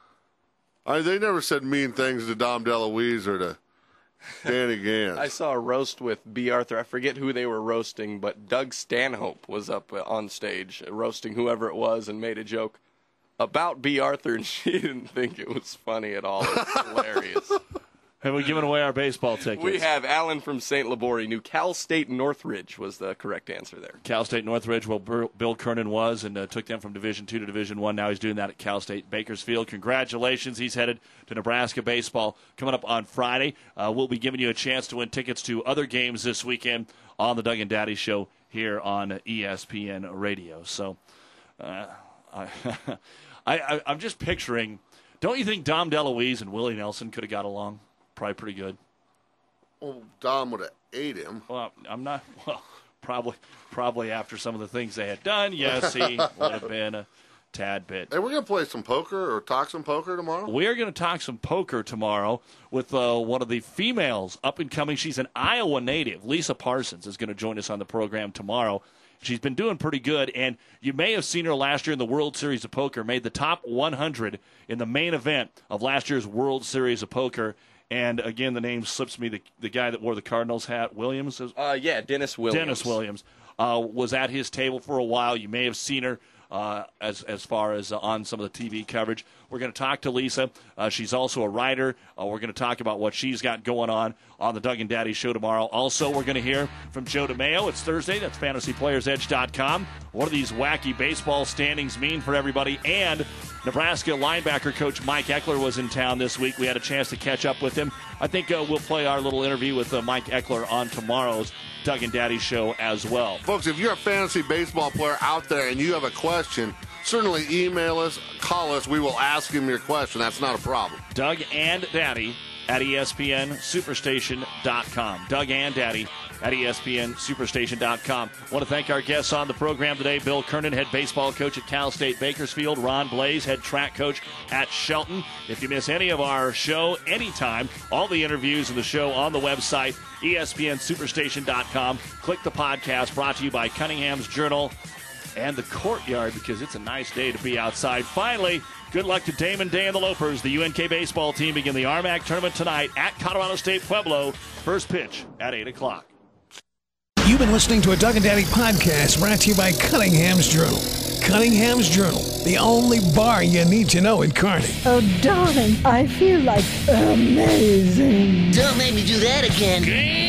I, they never said mean things to Dom DeLuise or to Danny Gantz. I saw a roast with B. Arthur. I forget who they were roasting, but Doug Stanhope was up on stage roasting whoever it was and made a joke about B. Arthur, and she didn't think it was funny at all. It was hilarious. Have we given away our baseball tickets? We have. Alan from Saint Laborie knew Cal State Northridge was the correct answer there. Cal State Northridge, well, Bill Kernan was, and uh, took them from Division two to Division one. Now he's doing that at Cal State Bakersfield. Congratulations. He's headed to Nebraska baseball coming up on Friday. Uh, we'll be giving you a chance to win tickets to other games this weekend on the Doug and Daddy Show here on E S P N Radio. So uh, I, I, I, I'm just picturing, don't you think Dom DeLuise and Willie Nelson could have got along? Probably pretty good. Well, Dom would have ate him. Well, I'm not. Well, probably, probably after some of the things they had done, yes, he would have been a tad bit. Hey, we're gonna play some poker or talk some poker tomorrow. We are going to talk some poker tomorrow with uh, one of the females up and coming. She's an Iowa native. Lisa Parsons is going to join us on the program tomorrow. She's been doing pretty good, and you may have seen her last year in the World Series of Poker. Made the top one hundred in the main event of last year's World Series of Poker. And, again, the name slips me, the, the guy that wore the Cardinals hat, Williams? Uh, yeah, Dennis Williams. Dennis Williams uh, was at his table for a while. You may have seen her uh, as as far as uh, on some of the T V coverage. We're going to talk to Lisa. Uh, she's also a writer. Uh, we're going to talk about what she's got going on on the Doug and Daddy Show tomorrow. Also, we're going to hear from Joe DeMayo. It's Thursday. That's fantasy players edge dot com. What do these wacky baseball standings mean for everybody? And Nebraska linebacker coach Mike Eckler was in town this week. We had a chance to catch up with him. I think uh, we'll play our little interview with uh, Mike Eckler on tomorrow's Doug and Daddy Show as well. Folks, if you're a fantasy baseball player out there and you have a question, certainly email us, call us. We will ask him your question. That's not a problem. Doug and Daddy at E S P N Superstation dot com. Doug and Daddy at E S P N Superstation dot com. I want to thank our guests on the program today. Bill Kernan, head baseball coach at Cal State Bakersfield. Ron Blaze, head track coach at Shelton. If you miss any of our show anytime, all the interviews and the show on the website, E S P N Superstation dot com. Click the podcast, brought to you by Cunningham's Journal and the Courtyard, because it's a nice day to be outside. Finally, good luck to Damon Day and the Lopers. The U N K baseball team begin the R M A C tournament tonight at Colorado State Pueblo. First pitch at eight o'clock. You've been listening to a Doug and Daddy podcast brought to you by Cunningham's Journal. Cunningham's Journal, the only bar you need to know in Kearney. Oh, darling, I feel like amazing. Don't make me do that again. Game